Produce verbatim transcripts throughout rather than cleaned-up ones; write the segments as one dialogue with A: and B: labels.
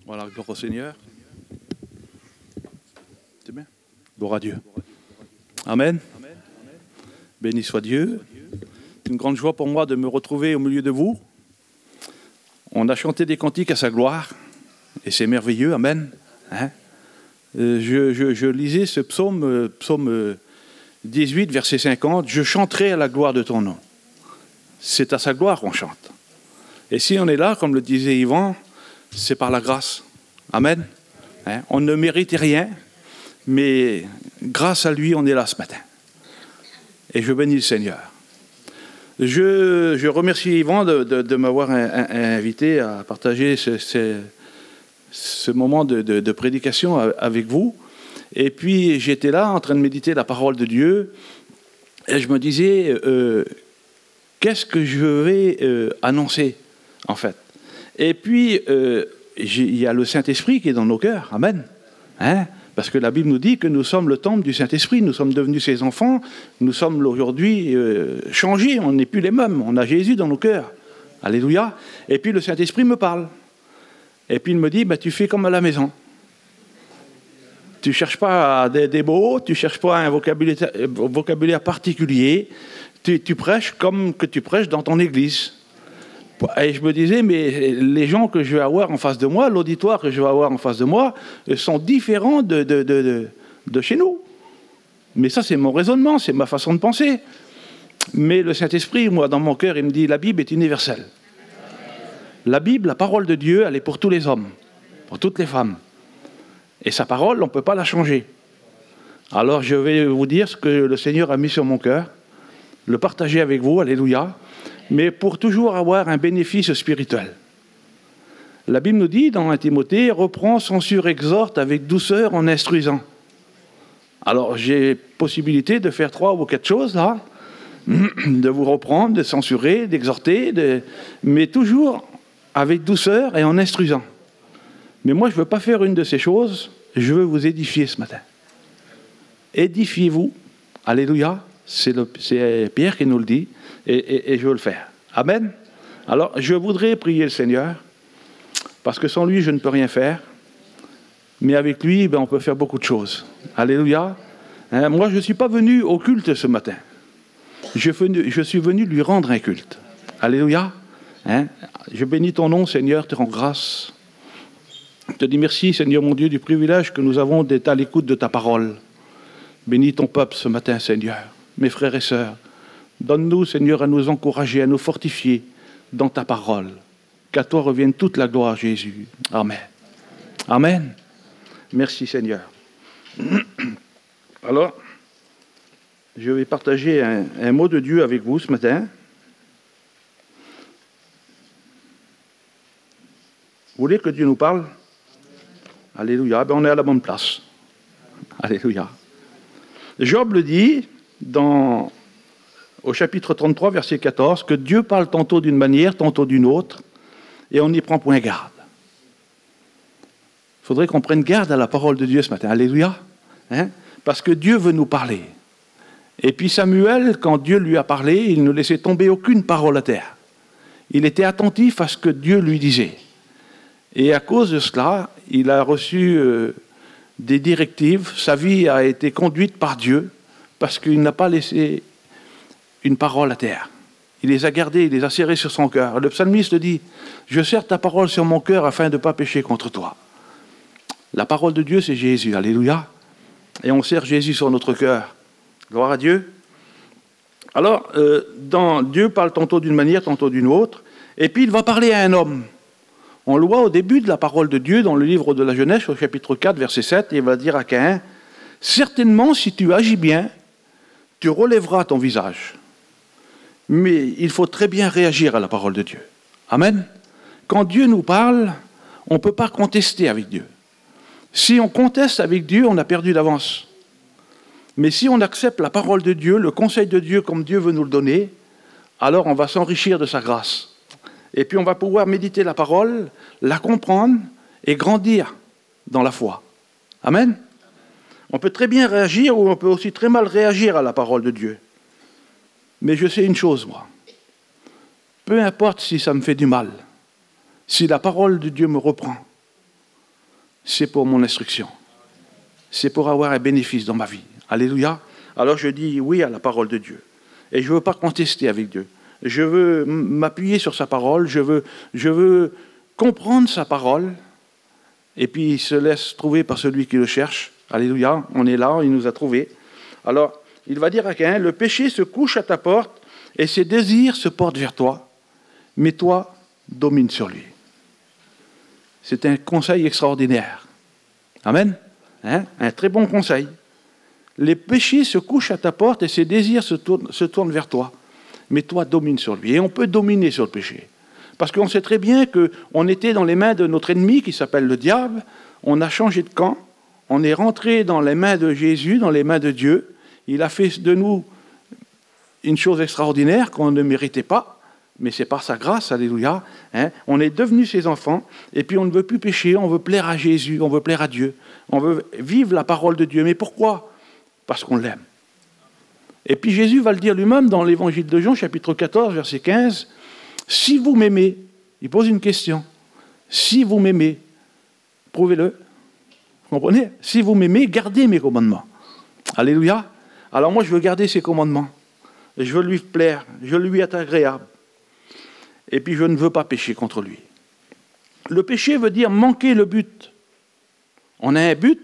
A: Voilà, gloire au Seigneur. C'est bien. Gloire à Dieu. Amen. Béni soit Dieu. C'est une grande joie pour moi de me retrouver au milieu de vous. On a chanté des cantiques à sa gloire, et c'est merveilleux. Amen. Hein? Euh, je, je, je lisais ce psaume, euh, psaume dix-huit, verset cinquante. « Je chanterai à la gloire de ton nom ». C'est à sa gloire qu'on chante. Et si on est là, comme le disait Yvan, c'est par la grâce. Amen. Hein? On ne mérite rien, mais grâce à lui, on est là ce matin. Et je bénis le Seigneur. Je, je remercie Yvan de, de, de m'avoir un, un, invité à partager ce, ce, ce moment de, de, de prédication avec vous. Et puis, j'étais là en train de méditer la parole de Dieu, et je me disais, euh, qu'est-ce que je vais euh, annoncer, en fait? Et puis, euh, il y a le Saint-Esprit qui est dans nos cœurs. Amen. Hein? Parce que la Bible nous dit que nous sommes le temple du Saint-Esprit, nous sommes devenus ses enfants, nous sommes aujourd'hui euh, changés, on n'est plus les mêmes, on a Jésus dans nos cœurs. Alléluia. Et puis le Saint-Esprit me parle. Et puis il me dit, bah, tu fais comme à la maison. Tu ne cherches pas des, des mots, tu ne cherches pas un vocabulaire, vocabulaire particulier, tu, tu prêches comme que tu prêches dans ton église. Et je me disais, mais les gens que je vais avoir en face de moi, l'auditoire que je vais avoir en face de moi, sont différents de, de, de, de, de chez nous. Mais ça, c'est mon raisonnement, c'est ma façon de penser. Mais le Saint-Esprit, moi, dans mon cœur, il me dit, la Bible est universelle. La Bible, la parole de Dieu, elle est pour tous les hommes, pour toutes les femmes. Et sa parole, on ne peut pas la changer. Alors, je vais vous dire ce que le Seigneur a mis sur mon cœur, le partager avec vous, alléluia, mais pour toujours avoir un bénéfice spirituel. La Bible nous dit, dans un Timothée, « Reprends, censure, exhorte avec douceur en instruisant ». Alors, j'ai possibilité de faire trois ou quatre choses, là, de vous reprendre, de censurer, d'exhorter, de... mais toujours avec douceur et en instruisant. Mais moi, je ne veux pas faire une de ces choses, je veux vous édifier ce matin. Édifiez-vous, alléluia, c'est, le, c'est Pierre qui nous le dit, et, et, et je veux le faire. Amen. Alors, je voudrais prier le Seigneur, parce que sans lui, je ne peux rien faire, mais avec lui, ben, on peut faire beaucoup de choses. Alléluia. Hein, moi, je ne suis pas venu au culte ce matin. Je, venu, je suis venu lui rendre un culte. Alléluia. Hein, je bénis ton nom, Seigneur, te rends grâce. Je te dis merci, Seigneur mon Dieu, du privilège que nous avons d'être à l'écoute de ta parole. Bénis ton peuple ce matin, Seigneur, mes frères et sœurs. Donne-nous, Seigneur, à nous encourager, à nous fortifier dans ta parole. Qu'à toi revienne toute la gloire, Jésus. Amen. Amen. Merci, Seigneur. Alors, je vais partager un, un mot de Dieu avec vous ce matin. Vous voulez que Dieu nous parle? Alléluia. Ben, on est à la bonne place. Alléluia. Job le dit dans, au chapitre trente-trois, verset quatorze, que Dieu parle tantôt d'une manière, tantôt d'une autre, et on n'y prend point garde. Il faudrait qu'on prenne garde à la parole de Dieu ce matin. Alléluia. Hein? Parce que Dieu veut nous parler. Et puis Samuel, quand Dieu lui a parlé, il ne laissait tomber aucune parole à terre. Il était attentif à ce que Dieu lui disait. Et à cause de cela, il a reçu euh, des directives. Sa vie a été conduite par Dieu parce qu'il n'a pas laissé une parole à terre. Il les a gardées, il les a serrées sur son cœur. Le psalmiste dit, « Je serre ta parole sur mon cœur afin de ne pas pécher contre toi. » La parole de Dieu, c'est Jésus. Alléluia. Et on serre Jésus sur notre cœur. Gloire à Dieu. Alors, euh, dans, Dieu parle tantôt d'une manière, tantôt d'une autre. Et puis, il va parler à un homme. On le voit au début de la parole de Dieu, dans le livre de la Genèse, au chapitre quatre, verset sept, et il va dire à Caïn, « Certainement, si tu agis bien, tu relèveras ton visage. » Mais il faut très bien réagir à la parole de Dieu. Amen. Quand Dieu nous parle, on ne peut pas contester avec Dieu. Si on conteste avec Dieu, on a perdu d'avance. Mais si on accepte la parole de Dieu, le conseil de Dieu comme Dieu veut nous le donner, alors on va s'enrichir de sa grâce. Et puis on va pouvoir méditer la parole, la comprendre et grandir dans la foi. Amen. On peut très bien réagir ou on peut aussi très mal réagir à la parole de Dieu. Mais je sais une chose, moi. Peu importe si ça me fait du mal, si la parole de Dieu me reprend, c'est pour mon instruction. C'est pour avoir un bénéfice dans ma vie. Alléluia. Alors je dis oui à la parole de Dieu. Et je ne veux pas contester avec Dieu. Je veux m'appuyer sur sa parole. Je veux, je veux comprendre sa parole. Et puis il se laisse trouver par celui qui le cherche. Alléluia. On est là, il nous a trouvés. Alors, il va dire à Caïn, le péché se couche à ta porte et ses désirs se portent vers toi. Mais toi, domine sur lui. C'est un conseil extraordinaire. Amen. Hein? Un très bon conseil. Les péchés se couchent à ta porte et ses désirs se tournent, se tournent vers toi. Mais toi, domine sur lui. Et on peut dominer sur le péché. Parce qu'on sait très bien qu'on était dans les mains de notre ennemi qui s'appelle le diable. On a changé de camp. On est rentré dans les mains de Jésus, dans les mains de Dieu. Il a fait de nous une chose extraordinaire qu'on ne méritait pas. Mais c'est par sa grâce, alléluia. Hein, on est devenus ses enfants, et puis on ne veut plus pécher, on veut plaire à Jésus, on veut plaire à Dieu. On veut vivre la parole de Dieu. Mais pourquoi ? Parce qu'on l'aime. Et puis Jésus va le dire lui-même dans l'évangile de Jean, chapitre quatorze, verset quinze. « Si vous m'aimez, il pose une question. Si vous m'aimez, prouvez-le. Vous comprenez ? Si vous m'aimez, gardez mes commandements. Alléluia. Alors moi, je veux garder ses commandements. Je veux lui plaire. Je veux lui être agréable. Et puis je ne veux pas pécher contre lui. Le péché veut dire manquer le but. On a un but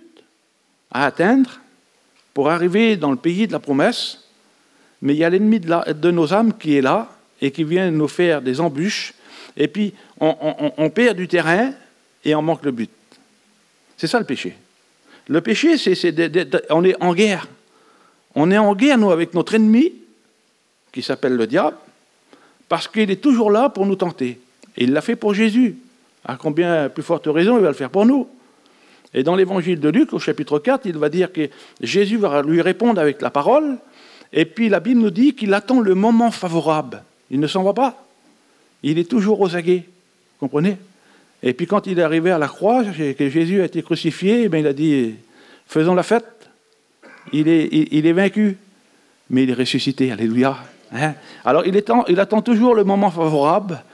A: à atteindre pour arriver dans le pays de la promesse, mais il y a l'ennemi de, la, de nos âmes qui est là et qui vient nous faire des embûches, et puis on, on, on perd du terrain et on manque le but. C'est ça le péché. Le péché, c'est, c'est de, de, de, on est en guerre. On est en guerre, nous, avec notre ennemi, qui s'appelle le diable, parce qu'il est toujours là pour nous tenter. Et il l'a fait pour Jésus. À combien plus forte raison il va le faire pour nous. Et dans l'évangile de Luc, au chapitre quatre, il va dire que Jésus va lui répondre avec la parole, et puis la Bible nous dit qu'il attend le moment favorable. Il ne s'en va pas. Il est toujours aux aguets. Vous comprenez ? Et puis quand il est arrivé à la croix, que Jésus a été crucifié, bien, il a dit, faisons la fête. Il est, il, il est vaincu, mais il est ressuscité. Alléluia. Hein ? Alors il, est en, il attend toujours le moment favorable,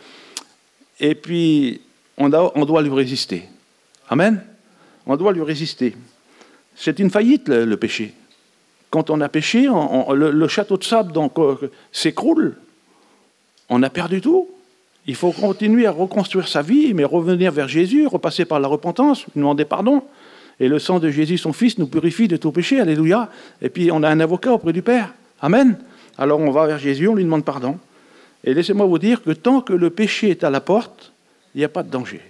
A: et puis on, a, on doit lui résister. Amen. On doit lui résister. C'est une faillite, le, le péché. Quand on a péché, on, on, le, le château de sable donc, euh, s'écroule. On a perdu tout. Il faut continuer à reconstruire sa vie, mais revenir vers Jésus, repasser par la repentance, demander pardon. Et le sang de Jésus, son Fils, nous purifie de tout péché. Alléluia. Et puis on a un avocat auprès du Père. Amen. Alors on va vers Jésus, on lui demande pardon. Et laissez-moi vous dire que tant que le péché est à la porte, il n'y a pas de danger.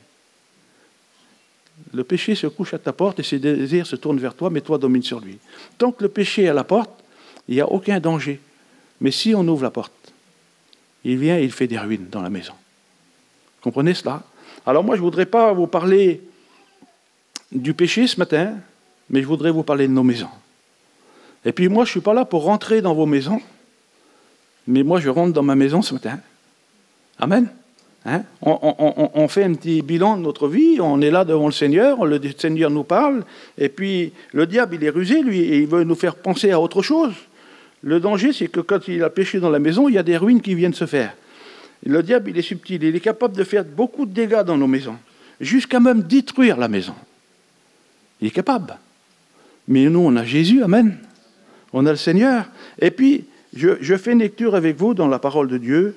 A: Le péché se couche à ta porte et ses désirs se tournent vers toi, mais toi domine sur lui. Tant que le péché est à la porte, il n'y a aucun danger. Mais si on ouvre la porte, il vient et il fait des ruines dans la maison. Comprenez cela ? Alors moi, je ne voudrais pas vous parler du péché ce matin, mais je voudrais vous parler de nos maisons. Et puis moi, je ne suis pas là pour rentrer dans vos maisons, mais moi, je rentre dans ma maison ce matin. Amen. Hein? On, on, on fait un petit bilan de notre vie, on est là devant le Seigneur, le Seigneur nous parle, et puis le diable, il est rusé, lui, et il veut nous faire penser à autre chose. Le danger, c'est que quand il a péché dans la maison, il y a des ruines qui viennent se faire. Et le diable, il est subtil, il est capable de faire beaucoup de dégâts dans nos maisons, jusqu'à même détruire la maison. Il est capable. Mais nous, on a Jésus, amen. On a le Seigneur. Et puis, je, je fais une lecture avec vous dans la parole de Dieu.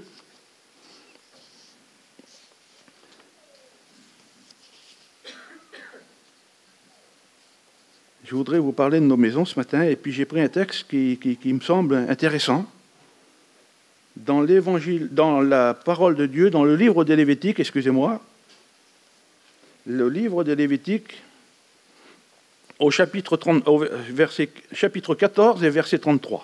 A: Je voudrais vous parler de nos maisons ce matin, et puis j'ai pris un texte qui, qui, qui me semble intéressant. Dans l'évangile, dans la parole de Dieu, dans le livre des Lévitiques, excusez-moi, le livre des Lévitiques, au chapitre, trente, au verset, chapitre quatorze et verset trente-trois.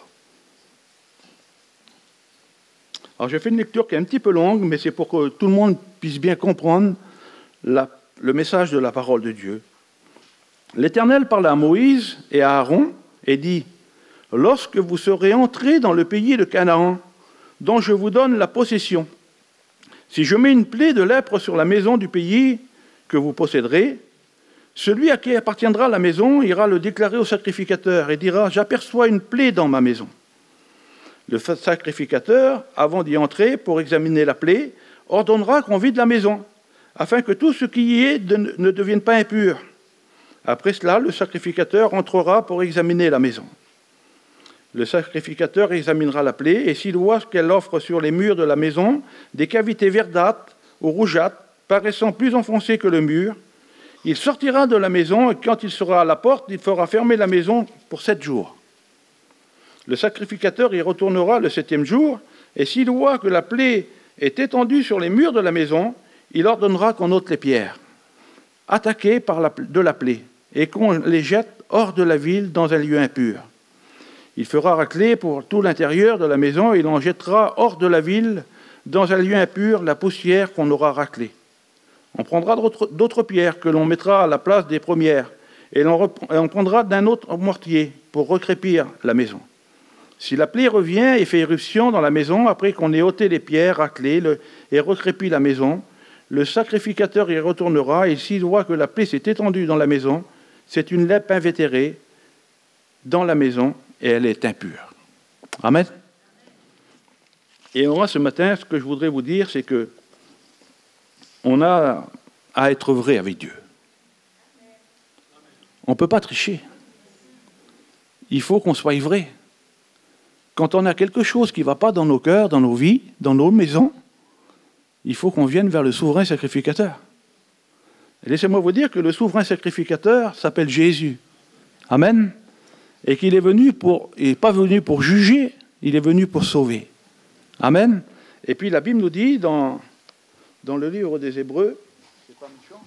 A: Alors j'ai fait une lecture qui est un petit peu longue, mais c'est pour que tout le monde puisse bien comprendre la, le message de la parole de Dieu. L'Éternel parla à Moïse et à Aaron et dit « Lorsque vous serez entrés dans le pays de Canaan, dont je vous donne la possession, si je mets une plaie de lèpre sur la maison du pays que vous posséderez, celui à qui appartiendra la maison ira le déclarer au sacrificateur et dira « J'aperçois une plaie dans ma maison ». Le sacrificateur, avant d'y entrer pour examiner la plaie, ordonnera qu'on vide la maison, afin que tout ce qui y est ne devienne pas impur. Après cela, le sacrificateur entrera pour examiner la maison. Le sacrificateur examinera la plaie, et s'il voit qu'elle offre sur les murs de la maison des cavités verdâtres ou rougeâtres, paraissant plus enfoncées que le mur, il sortira de la maison, et quand il sera à la porte, il fera fermer la maison pour sept jours. Le sacrificateur y retournera le septième jour, et s'il voit que la plaie est étendue sur les murs de la maison, il ordonnera qu'on ôte les pierres, attaquées par la, de la plaie, et qu'on les jette hors de la ville dans un lieu impur. Il fera racler pour tout l'intérieur de la maison, et il en jettera hors de la ville, dans un lieu impur, la poussière qu'on aura raclée. On prendra d'autres, d'autres pierres que l'on mettra à la place des premières, et l'on, reprend, et on prendra d'un autre mortier pour recrépir la maison. Si la plaie revient et fait éruption dans la maison, après qu'on ait ôté les pierres, raclé le, et recrépi la maison, le sacrificateur y retournera, et s'il voit que la plaie s'est étendue dans la maison, c'est une lèpre invétérée dans la maison, et elle est impure. Amen. Et moi, ce matin, ce que je voudrais vous dire, c'est que on a à être vrai avec Dieu. On ne peut pas tricher. Il faut qu'on soit vrai. Quand on a quelque chose qui ne va pas dans nos cœurs, dans nos vies, dans nos maisons, il faut qu'on vienne vers le souverain sacrificateur. Et laissez-moi vous dire que le souverain sacrificateur s'appelle Jésus. Amen. Et qu'il est venu pour, il n'est pas venu pour juger, il est venu pour sauver. Amen. Et puis la Bible nous dit dans, dans le livre des Hébreux, c'est pas méchant,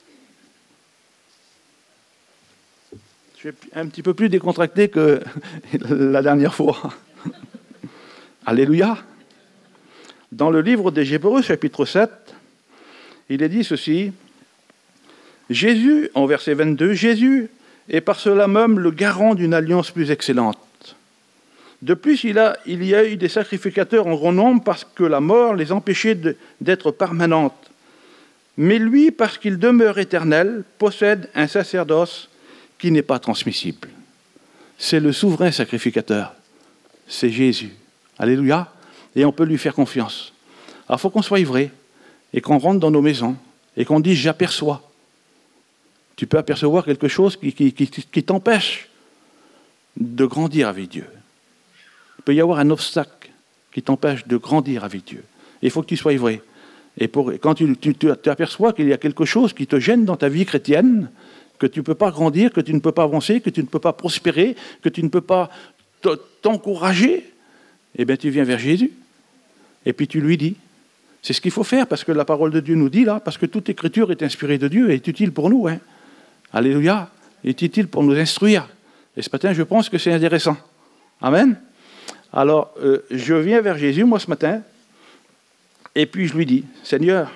A: je suis un petit peu plus décontracté que la dernière fois. Alléluia. Dans le livre des Hébreux, chapitre sept, il est dit ceci, Jésus, en verset vingt-deux, Jésus est par cela même le garant d'une alliance plus excellente. De plus, il, a, il y a eu des sacrificateurs en grand nombre parce que la mort les empêchait de, d'être permanentes. Mais lui, parce qu'il demeure éternel, possède un sacerdoce qui n'est pas transmissible. C'est le souverain sacrificateur. C'est Jésus. Alléluia. Et on peut lui faire confiance. Alors, il faut qu'on soit vrai et qu'on rentre dans nos maisons et qu'on dise « j'aperçois ». Tu peux apercevoir quelque chose qui, qui, qui, qui t'empêche de grandir avec Dieu. Il peut y avoir un obstacle qui t'empêche de grandir avec Dieu. Et il faut que tu sois vrai. Et pour, quand tu, tu, tu aperçois qu'il y a quelque chose qui te gêne dans ta vie chrétienne, que tu ne peux pas grandir, que tu ne peux pas avancer, que tu ne peux pas prospérer, que tu ne peux pas t'encourager, eh bien tu viens vers Jésus. Et puis tu lui dis. C'est ce qu'il faut faire, parce que la parole de Dieu nous dit là, parce que toute écriture est inspirée de Dieu et est utile pour nous. Hein. Alléluia. Est utile pour nous instruire. Et ce matin, je pense que c'est intéressant. Amen. Alors, euh, je viens vers Jésus, moi, ce matin, et puis je lui dis, Seigneur,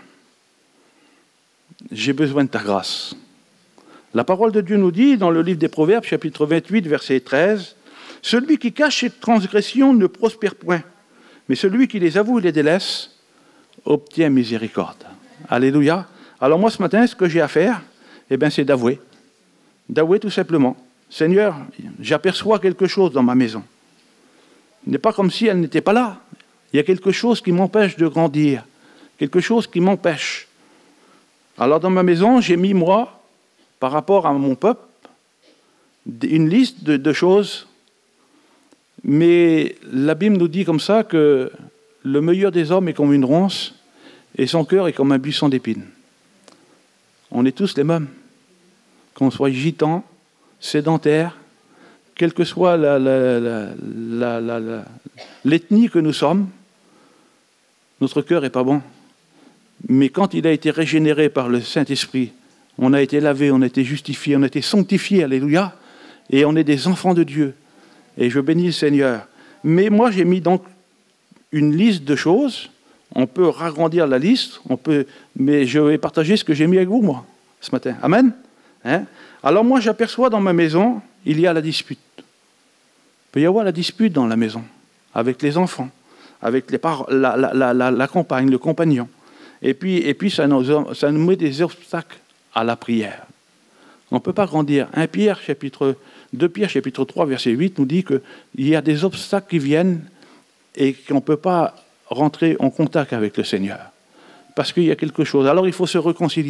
A: j'ai besoin de ta grâce. La parole de Dieu nous dit, dans le livre des Proverbes, chapitre vingt-huit, verset treize, « Celui qui cache ses transgressions ne prospère point, mais celui qui les avoue et les délaisse obtient miséricorde. » Alléluia. Alors moi, ce matin, ce que j'ai à faire, eh bien, c'est d'avouer. D'avouer tout simplement. Seigneur, j'aperçois quelque chose dans ma maison. Il n'est pas comme si elle n'était pas là. Il y a quelque chose qui m'empêche de grandir. Quelque chose qui m'empêche. Alors dans ma maison, j'ai mis, moi, par rapport à mon peuple, une liste de, de choses. Mais la Bible nous dit comme ça que le meilleur des hommes est comme une ronce et son cœur est comme un buisson d'épines. On est tous les mêmes. Qu'on soit gitan, sédentaire, quelle que soit la, la, la, la, la, la, l'ethnie que nous sommes, notre cœur n'est pas bon. Mais quand il a été régénéré par le Saint-Esprit, on a été lavé, on a été justifié, on a été sanctifié, alléluia, et on est des enfants de Dieu. Et je bénis le Seigneur. Mais moi, j'ai mis donc une liste de choses. On peut ragrandir la liste, on peut, mais je vais partager ce que j'ai mis avec vous, moi, ce matin. Amen. Hein? Alors moi, j'aperçois dans ma maison, il y a la dispute. Il peut y avoir la dispute dans la maison, avec les enfants, avec les par- la, la, la, la, la compagne, le compagnon. Et puis, et puis ça, nous, ça nous met des obstacles à la prière. On ne peut pas grandir. un Pierre, chapitre, deux Pierre, chapitre trois, verset huit, nous dit qu'il y a des obstacles qui viennent et qu'on ne peut pas rentrer en contact avec le Seigneur. Parce qu'il y a quelque chose. Alors il faut se réconcilier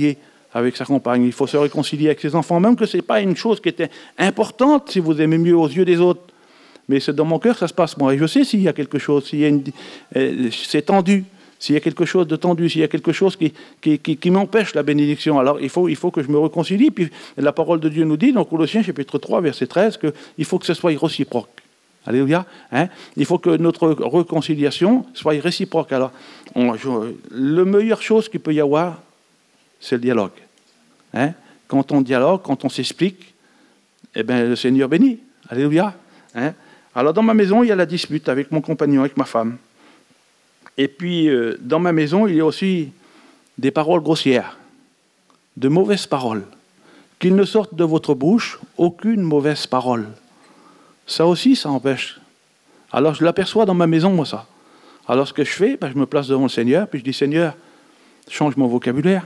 A: avec sa compagne. Il faut se réconcilier avec ses enfants, même que ce n'est pas une chose qui était importante si vous aimez mieux aux yeux des autres. Mais c'est dans mon cœur que ça se passe, moi. Et je sais s'il y a quelque chose, s'il y a une, euh, c'est tendu, s'il y a quelque chose de tendu, s'il y a quelque chose qui, qui, qui, qui m'empêche la bénédiction. Alors il faut, il faut que je me réconcilie. Puis la parole de Dieu nous dit, dans Colossiens chapitre trois, verset treize, qu'il faut que ce soit réciproque. Alléluia. Hein? Il faut que notre réconciliation soit réciproque. Alors, on, je, la meilleure chose qu'il peut y avoir, c'est le dialogue. Hein? Quand on dialogue, quand on s'explique, eh bien, le Seigneur bénit. Alléluia. Hein? Alors, dans ma maison, il y a la dispute avec mon compagnon, avec ma femme. Et puis, euh, dans ma maison, il y a aussi des paroles grossières, de mauvaises paroles. Qu'il ne sorte de votre bouche aucune mauvaise parole. Ça aussi, ça empêche. Alors, je l'aperçois dans ma maison, moi, ça. Alors, ce que je fais, ben, je me place devant le Seigneur, puis je dis, Seigneur, change mon vocabulaire,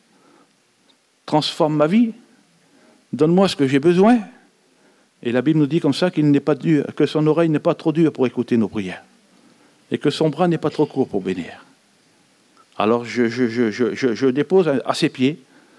A: transforme ma vie, donne-moi ce que j'ai besoin. Et la Bible nous dit comme ça qu'il n'est pas dur, que son oreille n'est pas trop dure pour écouter nos prières, et que son bras n'est pas trop court pour bénir. Alors, je, je, je, je, je, je dépose à ses pieds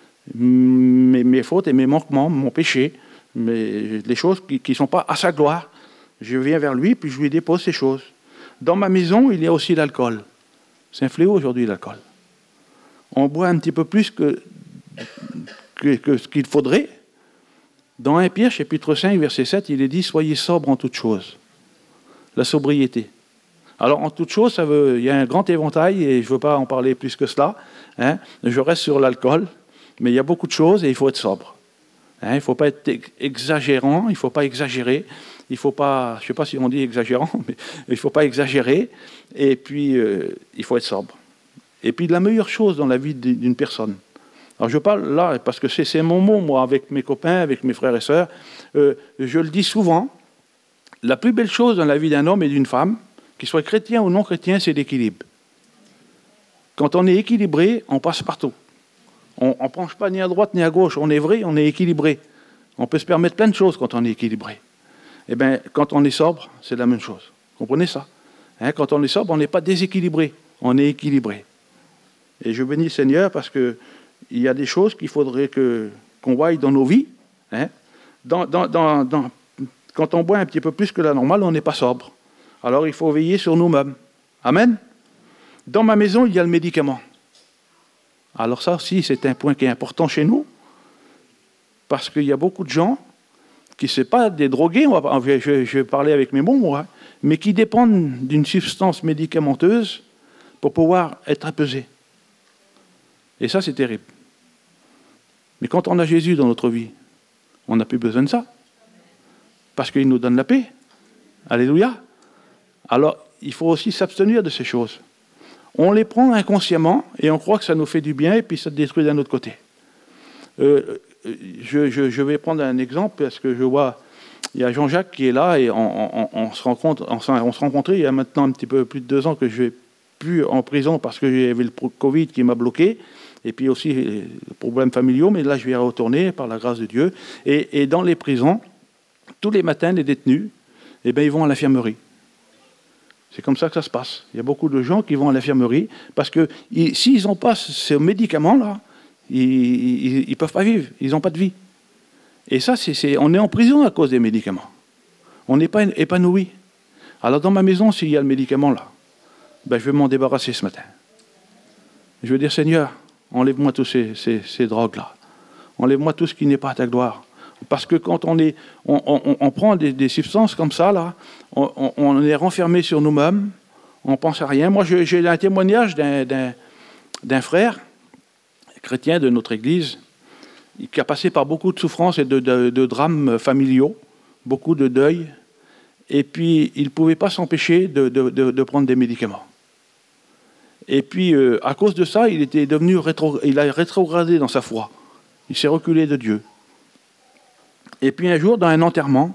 A: mes, mes fautes et mes manquements, mon péché, mais les choses qui ne sont pas à sa gloire. Je viens vers lui, puis je lui dépose ces choses. Dans ma maison, il y a aussi l'alcool. C'est un fléau aujourd'hui, l'alcool. On boit un petit peu plus que, que, que ce qu'il faudrait. Dans un Pierre, chapitre cinq, verset sept, il est dit « Soyez sobres en toutes choses ». La sobriété. Alors, en toutes choses, ça veut, il y a un grand éventail, et je ne veux pas en parler plus que cela. Hein. Je reste sur l'alcool, mais il y a beaucoup de choses, et il faut être sobre. Hein, il ne faut pas être exagérant, il ne faut pas exagérer, il ne faut pas, je ne sais pas si on dit exagérant, mais il ne faut pas exagérer, et puis euh, il faut être sobre. Et puis la meilleure chose dans la vie d'une personne, alors je parle là, parce que c'est, c'est mon mot, moi, avec mes copains, avec mes frères et sœurs, euh, je le dis souvent, la plus belle chose dans la vie d'un homme et d'une femme, qu'il soit chrétien ou non chrétien, c'est l'équilibre. Quand on est équilibré, on passe partout. On ne penche pas ni à droite ni à gauche, on est vrai, on est équilibré. On peut se permettre plein de choses quand on est équilibré. Eh bien, quand on est sobre, c'est la même chose. Vous comprenez ça? Hein, quand on est sobre, on n'est pas déséquilibré, on est équilibré. Et je bénis le Seigneur parce qu'il y a des choses qu'il faudrait que, qu'on voie dans nos vies. Hein. Dans, dans, dans, dans, quand on boit un petit peu plus que la normale, on n'est pas sobre. Alors il faut veiller sur nous-mêmes. Amen. Dans ma maison, il y a le médicament. Alors ça aussi, c'est un point qui est important chez nous, parce qu'il y a beaucoup de gens qui ne sont pas des drogués, on va, je, je vais parler avec mes mots, moi, mais qui dépendent d'une substance médicamenteuse pour pouvoir être apaisés. Et ça, c'est terrible. Mais quand on a Jésus dans notre vie, on n'a plus besoin de ça, parce qu'il nous donne la paix. Alléluia. Alors, il faut aussi s'abstenir de ces choses. On les prend inconsciemment et on croit que ça nous fait du bien et puis ça détruit d'un autre côté. Euh, je, je, je vais prendre un exemple parce que je vois, il y a Jean-Jacques qui est là et on, on, on, se rencontre, on, on se rencontrait il y a maintenant un petit peu plus de deux ans que je ne vais plus en prison parce que j'avais le Covid qui m'a bloqué et puis aussi les problèmes familiaux, mais là je vais retourner par la grâce de Dieu. Et, et dans les prisons, tous les matins, les détenus, eh bien, ils vont à l'infirmerie. C'est comme ça que ça se passe. Il y a beaucoup de gens qui vont à l'infirmerie parce que ils, s'ils n'ont pas ce médicament-là, ils ne peuvent pas vivre. Ils n'ont pas de vie. Et ça, c'est, c'est, on est en prison à cause des médicaments. On n'est pas épanoui. Alors dans ma maison, s'il y a le médicament là, ben, je vais m'en débarrasser ce matin. Je vais dire, Seigneur, enlève-moi tous ces, ces, ces drogues-là. Enlève-moi tout ce qui n'est pas à ta gloire. Parce que quand on, est, on, on, on prend des, des substances comme ça, là, on, on, on est renfermé sur nous-mêmes, on ne pense à rien. Moi, je, j'ai un témoignage d'un, d'un, d'un frère chrétien de notre Église qui a passé par beaucoup de souffrances et de, de, de drames familiaux, beaucoup de deuil, et puis il ne pouvait pas s'empêcher de, de, de, de prendre des médicaments. Et puis, euh, à cause de ça, il, était devenu rétro, il a rétrogradé dans sa foi. Il s'est reculé de Dieu. Et puis un jour, dans un enterrement,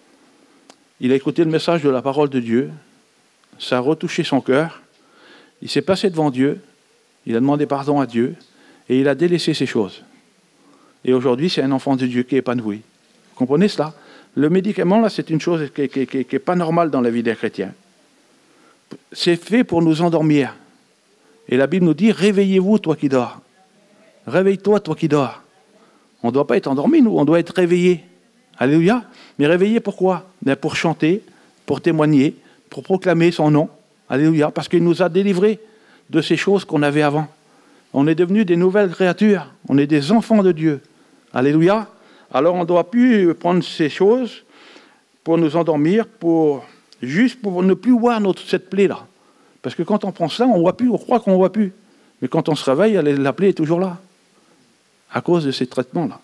A: il a écouté le message de la parole de Dieu, ça a retouché son cœur, il s'est placé devant Dieu, il a demandé pardon à Dieu, et il a délaissé ces choses. Et aujourd'hui, c'est un enfant de Dieu qui est épanoui. Vous comprenez cela? Le médicament, là, c'est une chose qui n'est pas normale dans la vie d'un chrétien. C'est fait pour nous endormir. Et la Bible nous dit, réveillez-vous, toi qui dors. Réveille-toi, toi qui dors. On ne doit pas être endormi, nous, on doit être réveillé. Alléluia. Mais réveillé pourquoi? Ben pour chanter, pour témoigner, pour proclamer son nom. Alléluia. Parce qu'il nous a délivrés de ces choses qu'on avait avant. On est devenus des nouvelles créatures. On est des enfants de Dieu. Alléluia. Alors on ne doit plus prendre ces choses pour nous endormir, pour juste pour ne plus voir notre, cette plaie-là. Parce que quand on prend ça, on ne voit plus, on croit qu'on ne voit plus. Mais quand on se réveille, la plaie est toujours là. À cause de ces traitements-là.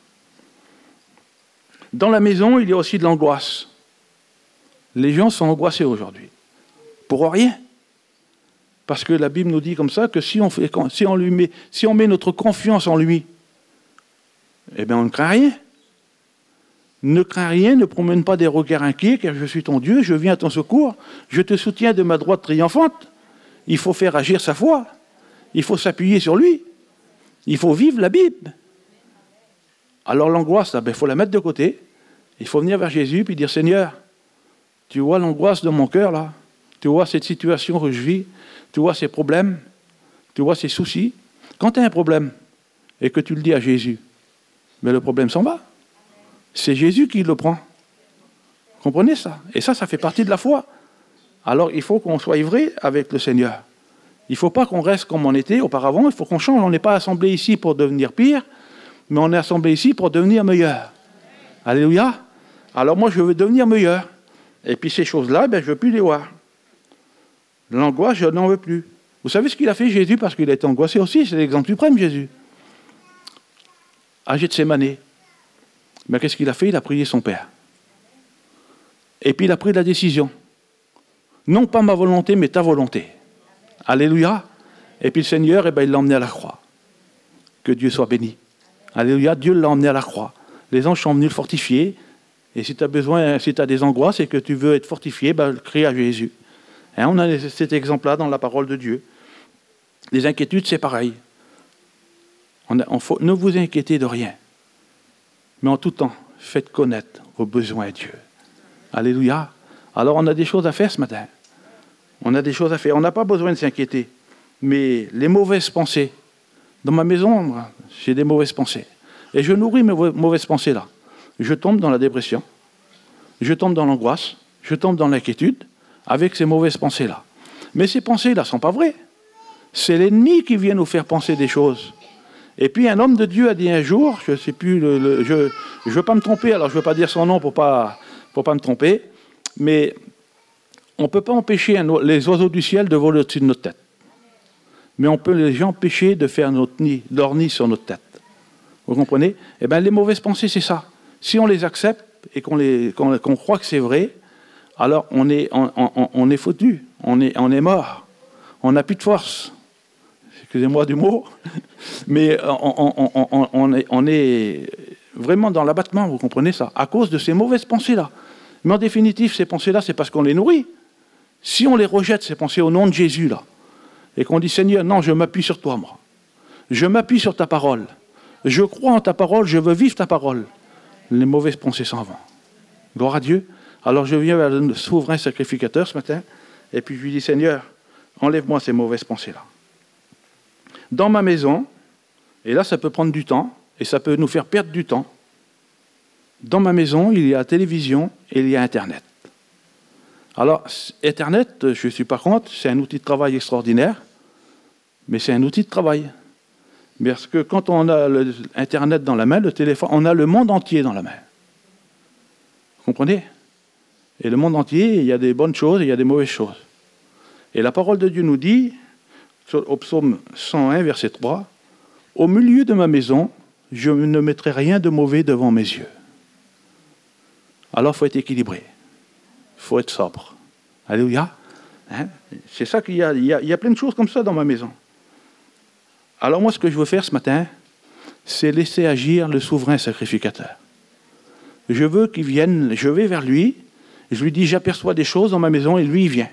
A: Dans la maison, il y a aussi de l'angoisse. Les gens sont angoissés aujourd'hui. Pour rien. Parce que la Bible nous dit comme ça que si on, fait, si on, lui met, si on met notre confiance en lui, eh bien on ne craint rien. Ne crains rien, ne promène pas des regards inquiets, car je suis ton Dieu, je viens à ton secours, je te soutiens de ma droite triomphante. Il faut faire agir sa foi. Il faut s'appuyer sur lui. Il faut vivre la Bible. Alors l'angoisse, il ben, faut la mettre de côté. Il faut venir vers Jésus et dire, Seigneur, tu vois l'angoisse de mon cœur là, tu vois cette situation que je vis, tu vois ces problèmes, tu vois ces soucis. Quand tu as un problème et que tu le dis à Jésus, mais le problème s'en va. C'est Jésus qui le prend. Vous comprenez ça? Et ça, ça fait partie de la foi. Alors il faut qu'on soit vrai avec le Seigneur. Il ne faut pas qu'on reste comme on était auparavant, il faut qu'on change. On n'est pas assemblé ici pour devenir pire, mais on est assemblé ici pour devenir meilleur. Alléluia. Alors moi, je veux devenir meilleur. Et puis ces choses-là, ben, je ne veux plus les voir. L'angoisse, je n'en veux plus. Vous savez ce qu'il a fait Jésus, parce qu'il a été angoissé aussi, c'est l'exemple suprême, Jésus. À Gethsémane. Mais qu'est-ce qu'il a fait? Il a prié son Père. Et puis il a pris la décision. Non pas ma volonté, mais ta volonté. Alléluia. Et puis le Seigneur, eh ben, il l'a emmené à la croix. Que Dieu soit béni. Alléluia, Dieu l'a emmené à la croix. Les anges sont venus le fortifier. Et si tu as besoin, si tu as des angoisses et que tu veux être fortifié, ben, crie à Jésus. Hein, on a cet exemple-là dans la parole de Dieu. Les inquiétudes, c'est pareil. On a, on faut, ne vous inquiétez de rien. Mais en tout temps, faites connaître vos besoins à Dieu. Alléluia. Alors on a des choses à faire ce matin. On a des choses à faire. On n'a pas besoin de s'inquiéter. Mais les mauvaises pensées, dans ma maison, j'ai des mauvaises pensées. Et je nourris mes mauvaises pensées là. Je tombe dans la dépression. Je tombe dans l'angoisse. Je tombe dans l'inquiétude avec ces mauvaises pensées-là. Mais ces pensées-là ne sont pas vraies. C'est l'ennemi qui vient nous faire penser des choses. Et puis un homme de Dieu a dit un jour, je ne sais plus, le, le, je ne veux pas me tromper, alors je ne veux pas dire son nom pour ne pas, pour pas me tromper, mais on ne peut pas empêcher un, les oiseaux du ciel de voler au-dessus de notre tête. Mais on peut les empêcher de faire notre nid, leur nid sur notre tête. Vous comprenez? Eh bien, les mauvaises pensées, c'est ça. Si on les accepte et qu'on, les, qu'on, qu'on croit que c'est vrai, alors on est, on, on, on est foutu, on est, on est mort, on n'a plus de force. Excusez-moi du mot, mais on, on, on, on, est, on est vraiment dans l'abattement, vous comprenez ça, à cause de ces mauvaises pensées-là. Mais en définitive, ces pensées-là, c'est parce qu'on les nourrit. Si on les rejette, ces pensées au nom de Jésus, là, et qu'on dit, Seigneur, non, je m'appuie sur toi, moi. Je m'appuie sur ta parole. Je crois en ta parole, je veux vivre ta parole. Les mauvaises pensées s'en vont. Gloire à Dieu. Alors je viens vers le souverain sacrificateur ce matin, et puis je lui dis, Seigneur, enlève-moi ces mauvaises pensées-là. Dans ma maison, et là ça peut prendre du temps, et ça peut nous faire perdre du temps, dans ma maison, il y a la télévision et il y a Internet. Alors, Internet, je ne suis pas contre, c'est un outil de travail extraordinaire, mais c'est un outil de travail. Parce que quand on a le, Internet dans la main, le téléphone, on a le monde entier dans la main. Vous comprenez? Et le monde entier, il y a des bonnes choses et il y a des mauvaises choses. Et la parole de Dieu nous dit, au psaume cent un, verset trois, « Au milieu de ma maison, je ne mettrai rien de mauvais devant mes yeux. » Alors, il faut être équilibré. Il faut être sobre. Alléluia. Hein? C'est ça qu'il y a. Il y a. Il y a plein de choses comme ça dans ma maison. Alors moi, ce que je veux faire ce matin, c'est laisser agir le souverain sacrificateur. Je veux qu'il vienne, je vais vers lui, et je lui dis, j'aperçois des choses dans ma maison, et lui, il vient.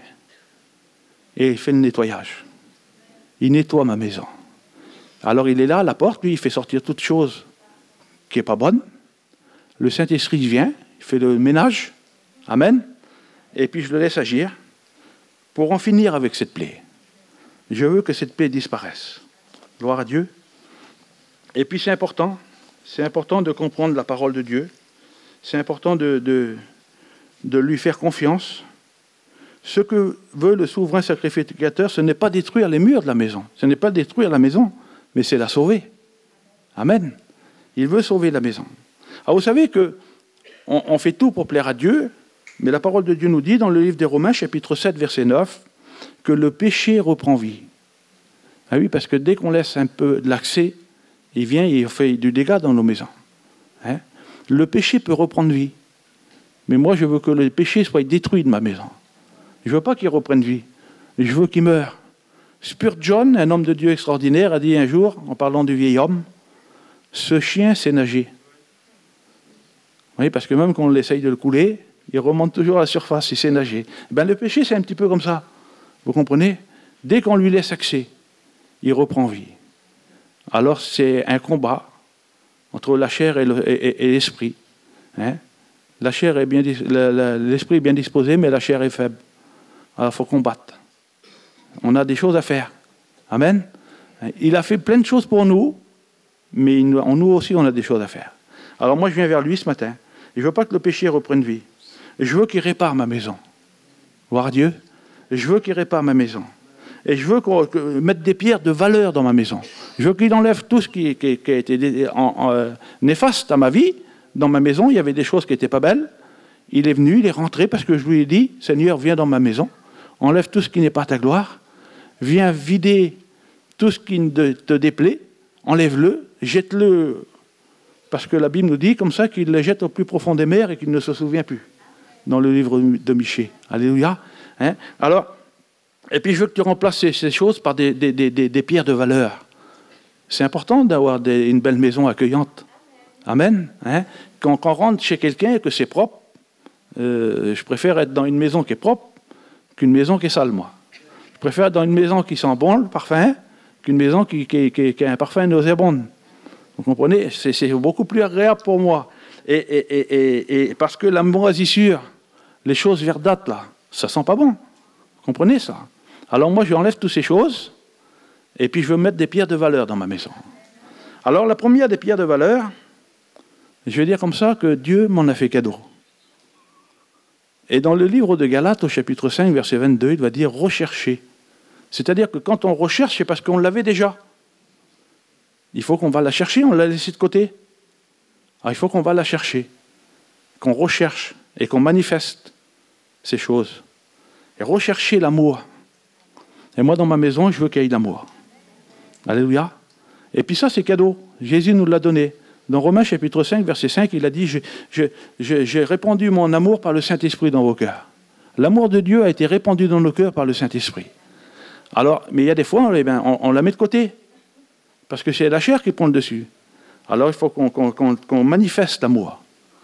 A: Et il fait le nettoyage. Il nettoie ma maison. Alors il est là, à la porte, lui, il fait sortir toute chose qui n'est pas bonne. Le Saint-Esprit vient, il fait le ménage. Amen. Et puis je le laisse agir pour en finir avec cette plaie. Je veux que cette plaie disparaisse. Gloire à Dieu. Et puis c'est important, c'est important de comprendre la parole de Dieu. C'est important de, de, de lui faire confiance. Ce que veut le souverain sacrificateur, ce n'est pas détruire les murs de la maison. Ce n'est pas détruire la maison, mais c'est la sauver. Amen. Il veut sauver la maison. Alors vous savez que on, on fait tout pour plaire à Dieu, mais la parole de Dieu nous dit dans le livre des Romains, chapitre sept, verset neuf, que le péché reprend vie. Ah oui, parce que dès qu'on laisse un peu de l'accès, il vient et il fait du dégât dans nos maisons. Hein? Le péché peut reprendre vie. Mais moi, je veux que le péché soit détruit de ma maison. Je ne veux pas qu'il reprenne vie. Je veux qu'il meure. Spurgeon, un homme de Dieu extraordinaire, a dit un jour, en parlant du vieil homme, « Ce chien sait nager. » Oui, parce que même quand on essaye de le couler, il remonte toujours à la surface, il sait nager. Ben, le péché, c'est un petit peu comme ça. Vous comprenez? Dès qu'on lui laisse accès, il reprend vie. Alors, c'est un combat entre la chair et, le, et, et l'esprit. Hein? La chair est bien, l'esprit est bien disposé, mais la chair est faible. Alors, il faut combattre. On a des choses à faire. Amen. Il a fait plein de choses pour nous, mais nous aussi, on a des choses à faire. Alors, moi, je viens vers lui ce matin. Je ne veux pas que le péché reprenne vie. Je veux qu'il répare ma maison. Voir Dieu. Je veux qu'il répare ma maison. Et je veux qu'on, que, mettre des pierres de valeur dans ma maison. Je veux qu'il enlève tout ce qui, qui, qui a été en, en, euh, néfaste à ma vie. Dans ma maison, il y avait des choses qui n'étaient pas belles. Il est venu, il est rentré parce que je lui ai dit, Seigneur, viens dans ma maison, enlève tout ce qui n'est pas ta gloire, viens vider tout ce qui te, te déplaît, enlève-le, jette-le, parce que la Bible nous dit comme ça qu'il le jette au plus profond des mers et qu'il ne se souvient plus, dans le livre de Michée. Alléluia. Hein? Alors, et puis je veux que tu remplaces ces, ces choses par des, des, des, des pierres de valeur. C'est important d'avoir des, une belle maison accueillante. Amen. Hein? Quand, quand on rentre chez quelqu'un et que c'est propre, euh, je préfère être dans une maison qui est propre qu'une maison qui est sale, moi. Je préfère être dans une maison qui sent bon, le parfum, qu'une maison qui, qui, qui, qui a un parfum nauséabond. Vous comprenez? C'est, c'est beaucoup plus agréable pour moi. Et, et, et, et, et parce que la moisissure, les choses verdâtres, là, ça sent pas bon. Vous comprenez ça? Alors moi, je enlève toutes ces choses, et puis je veux mettre des pierres de valeur dans ma maison. Alors la première des pierres de valeur, je vais dire comme ça que Dieu m'en a fait cadeau. Et dans le livre de Galates, au chapitre cinq, verset vingt-deux, il va dire « rechercher ». C'est-à-dire que quand on recherche, c'est parce qu'on l'avait déjà. Il faut qu'on va la chercher, on l'a laissée de côté. Alors il faut qu'on va la chercher, qu'on recherche et qu'on manifeste ces choses. Et rechercher l'amour. Et moi, dans ma maison, je veux qu'il y ait l'amour. Alléluia. Et puis ça, c'est cadeau. Jésus nous l'a donné. Dans Romains chapitre cinq, verset cinq, il a dit je, je, je, « J'ai répandu mon amour par le Saint-Esprit dans vos cœurs. » L'amour de Dieu a été répandu dans nos cœurs par le Saint-Esprit. Alors, mais il y a des fois, eh bien, on, on la met de côté. Parce que c'est la chair qui prend le dessus. Alors, il faut qu'on, qu'on, qu'on, qu'on manifeste l'amour.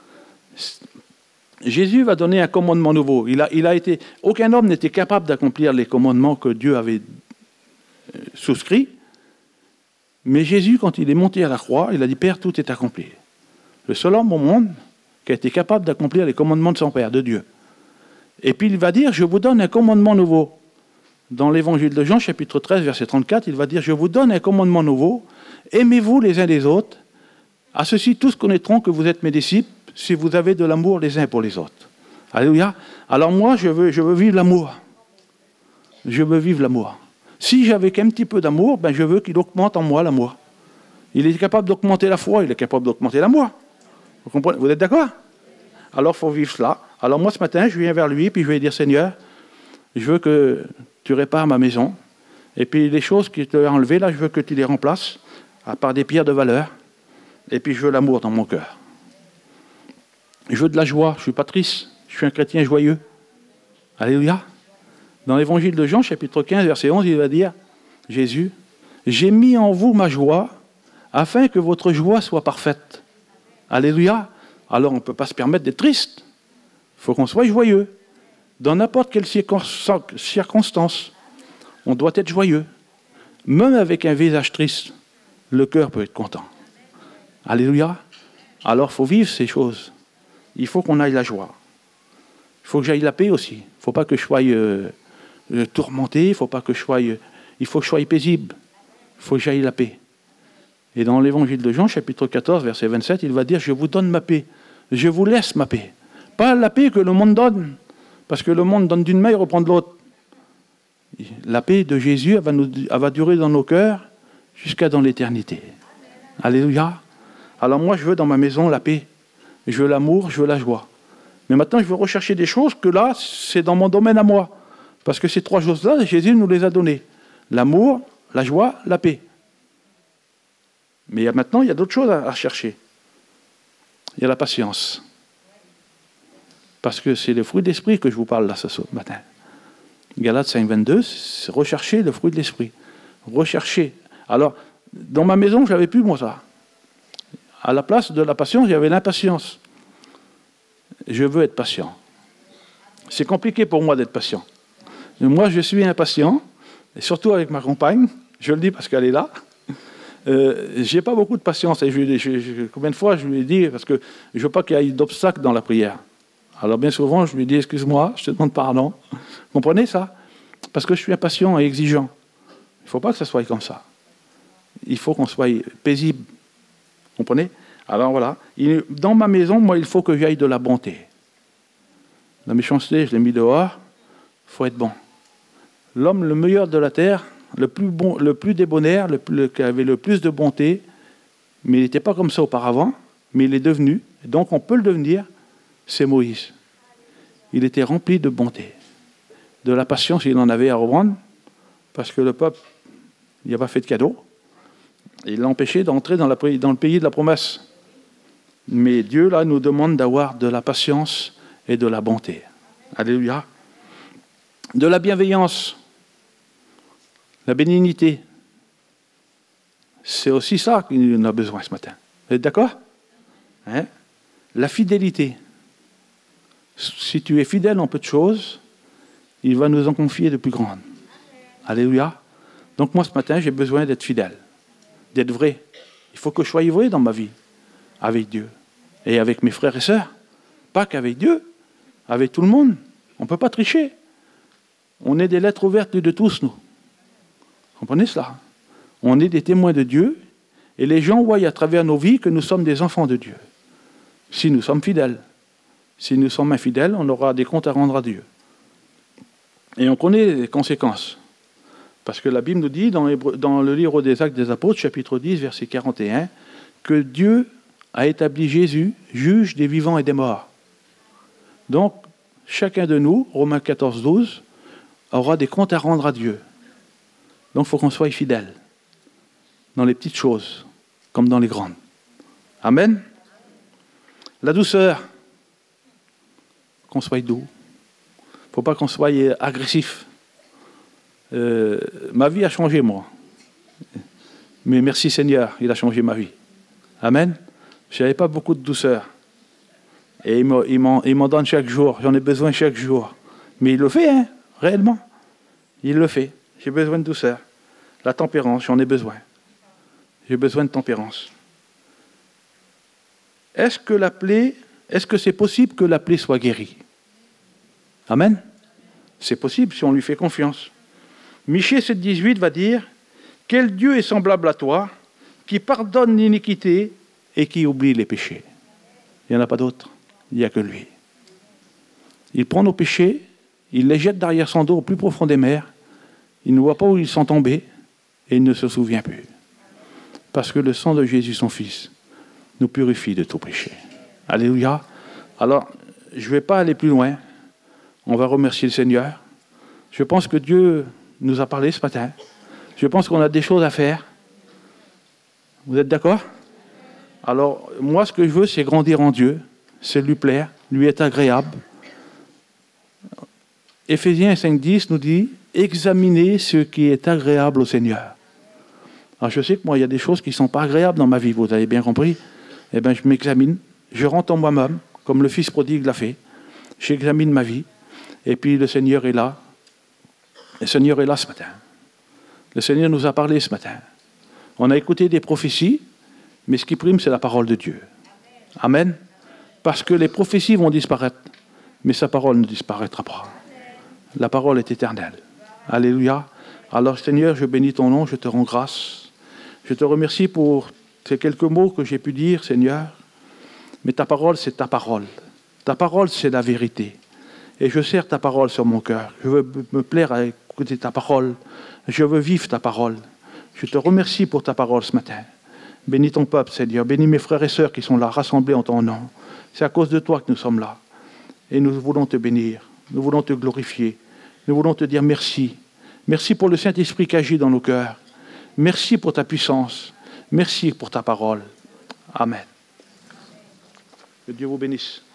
A: Jésus va donner un commandement nouveau. Il a, il a été, aucun homme n'était capable d'accomplir les commandements que Dieu avait souscrits. Mais Jésus, quand il est monté à la croix, il a dit « Père, tout est accompli ». Le seul homme au monde qui a été capable d'accomplir les commandements de son Père, de Dieu. Et puis il va dire « Je vous donne un commandement nouveau ». Dans l'évangile de Jean, chapitre treize, verset trente-quatre, il va dire « Je vous donne un commandement nouveau. Aimez-vous les uns les autres. À ceci, tous connaîtront que vous êtes mes disciples si vous avez de l'amour les uns pour les autres. » Alléluia. Alors moi, je veux, je veux vivre l'amour. Je veux vivre l'amour. Si j'avais qu'un petit peu d'amour, ben je veux qu'il augmente en moi l'amour. Il est capable d'augmenter la foi, il est capable d'augmenter l'amour. Vous comprenez? Vous êtes d'accord? Alors il faut vivre cela. Alors moi ce matin, je viens vers lui, puis je vais lui dire, Seigneur, je veux que tu répares ma maison. Et puis les choses que tu as enlevées, là, je veux que tu les remplaces par des pierres de valeur. Et puis je veux l'amour dans mon cœur. Je veux de la joie, je ne suis pas triste, je suis un chrétien joyeux. Alléluia. Dans l'évangile de Jean, chapitre quinze, verset onze, il va dire, Jésus, « J'ai mis en vous ma joie, afin que votre joie soit parfaite. » Alléluia. Alors on ne peut pas se permettre d'être triste. Il faut qu'on soit joyeux. Dans n'importe quelle circonstance, on doit être joyeux. Même avec un visage triste, le cœur peut être content. Alléluia. Alors il faut vivre ces choses. Il faut qu'on aille la joie. Il faut que j'aille la paix aussi. Il ne faut pas que je sois euh, tourmenté, il faut pas que je sois, il faut que je sois paisible. Il faut que j'aille la paix. Et dans l'évangile de Jean, chapitre quatorze, verset vingt-sept, il va dire « Je vous donne ma paix, je vous laisse ma paix ». Pas la paix que le monde donne, parce que le monde donne d'une main et reprend de l'autre. La paix de Jésus, elle va, nous, elle va durer dans nos cœurs jusqu'à dans l'éternité. Alléluia. Alors moi, je veux dans ma maison la paix. Je veux l'amour, je veux la joie. Mais maintenant, je veux rechercher des choses que là, c'est dans mon domaine à moi. Parce que ces trois choses-là, Jésus nous les a données. L'amour, la joie, la paix. Mais maintenant, il y a d'autres choses à chercher. Il y a la patience. Parce que c'est le fruit de l'esprit que je vous parle là ce matin. Galates cinq, vingt-deux, c'est rechercher le fruit de l'esprit. Rechercher. Alors, dans ma maison, je n'avais plus moi ça. À la place de la patience, il y avait l'impatience. Je veux être patient. C'est compliqué pour moi d'être patient. Mais moi, je suis impatient, et surtout avec ma compagne, je le dis parce qu'elle est là. Euh, je n'ai pas beaucoup de patience. Et je, je, je, combien de fois je lui ai dit, parce que je ne veux pas qu'il y ait d'obstacles dans la prière. Alors bien souvent, je lui dis, excuse-moi, je te demande pardon. Vous comprenez ça? Parce que je suis impatient et exigeant. Il ne faut pas que ça soit comme ça. Il faut qu'on soit paisible. Vous comprenez? Alors voilà. Il, dans ma maison, moi, il faut que j'aille de la bonté. La méchanceté, je l'ai mis dehors. Il faut être bon. L'homme le meilleur de la terre, le plus, bon, le plus débonnaire, le, le, qui avait le plus de bonté, mais il n'était pas comme ça auparavant, mais il est devenu, donc on peut le devenir, c'est Moïse. Il était rempli de bonté. De la patience, il en avait à reprendre, parce que le peuple, il n'a pas fait de cadeau. Il l'a empêché d'entrer dans, la, dans le pays de la promesse. Mais Dieu, là, nous demande d'avoir de la patience et de la bonté. Alléluia. De la bienveillance. La bénignité. C'est aussi ça qu'il a besoin ce matin. Vous êtes d'accord? Hein? La fidélité. Si tu es fidèle en peu de choses, il va nous en confier de plus grandes. Alléluia. Donc moi, ce matin, j'ai besoin d'être fidèle, d'être vrai. Il faut que je sois vrai dans ma vie, avec Dieu. Et avec mes frères et sœurs. Pas qu'avec Dieu, avec tout le monde. On ne peut pas tricher. On est des lettres ouvertes de tous, nous. Vous comprenez cela? On est des témoins de Dieu, et les gens voient à travers nos vies que nous sommes des enfants de Dieu. Si nous sommes fidèles. Si nous sommes infidèles, on aura des comptes à rendre à Dieu. Et on connaît les conséquences. Parce que la Bible nous dit, dans, dans le livre des Actes des Apôtres, chapitre dix, verset quarante et un, que Dieu a établi Jésus, juge des vivants et des morts. Donc, chacun de nous, Romains quatorze, douze, aura des comptes à rendre à Dieu. Donc, il faut qu'on soit fidèle. Dans les petites choses, comme dans les grandes. Amen. La douceur. Qu'on soit doux. Il ne faut pas qu'on soit agressif. Euh, ma vie a changé, moi. Mais merci Seigneur, il a changé ma vie. Amen. Je n'avais pas beaucoup de douceur. Et il m'en, il m'en, il m'en donne chaque jour. J'en ai besoin chaque jour. Mais il le fait, hein, réellement. Il le fait. J'ai besoin de douceur. La tempérance, j'en ai besoin. J'ai besoin de tempérance. Est-ce que la plaie, est-ce que c'est possible que la plaie soit guérie? Amen. C'est possible si on lui fait confiance. Michée sept, dix-huit va dire « Quel Dieu est semblable à toi, qui pardonne l'iniquité et qui oublie les péchés ?» Il n'y en a pas d'autre. Il n'y a que lui. Il prend nos péchés, il les jette derrière son dos au plus profond des mers, il ne voit pas où ils sont tombés et il ne se souvient plus. Parce que le sang de Jésus, son Fils, nous purifie de tout péché. Alléluia. Alors, je ne vais pas aller plus loin. On va remercier le Seigneur. Je pense que Dieu nous a parlé ce matin. Je pense qu'on a des choses à faire. Vous êtes d'accord? Alors, moi, ce que je veux, c'est grandir en Dieu. C'est lui plaire, lui être agréable. Éphésiens cinq, dix nous dit « Examinez ce qui est agréable au Seigneur ». Alors, je sais que moi, il y a des choses qui ne sont pas agréables dans ma vie, vous avez bien compris. Eh bien, je m'examine, je rentre en moi-même, comme le Fils prodigue l'a fait. J'examine ma vie, et puis le Seigneur est là. Le Seigneur est là ce matin. Le Seigneur nous a parlé ce matin. On a écouté des prophéties, mais ce qui prime, c'est la parole de Dieu. Amen. Parce que les prophéties vont disparaître, mais sa parole ne disparaîtra pas. La parole est éternelle. Alléluia. Alors Seigneur, je bénis ton nom, je te rends grâce. Je te remercie pour ces quelques mots que j'ai pu dire, Seigneur, mais ta parole, c'est ta parole. Ta parole, c'est la vérité. Et je serre ta parole sur mon cœur. Je veux me plaire à écouter ta parole. Je veux vivre ta parole. Je te remercie pour ta parole ce matin. Bénis ton peuple, Seigneur. Bénis mes frères et sœurs qui sont là, rassemblés en ton nom. C'est à cause de toi que nous sommes là. Et nous voulons te bénir. Nous voulons te glorifier. Nous voulons te dire merci. Merci pour le Saint-Esprit qui agit dans nos cœurs. Merci pour ta puissance. Merci pour ta parole. Amen. Que Dieu vous bénisse.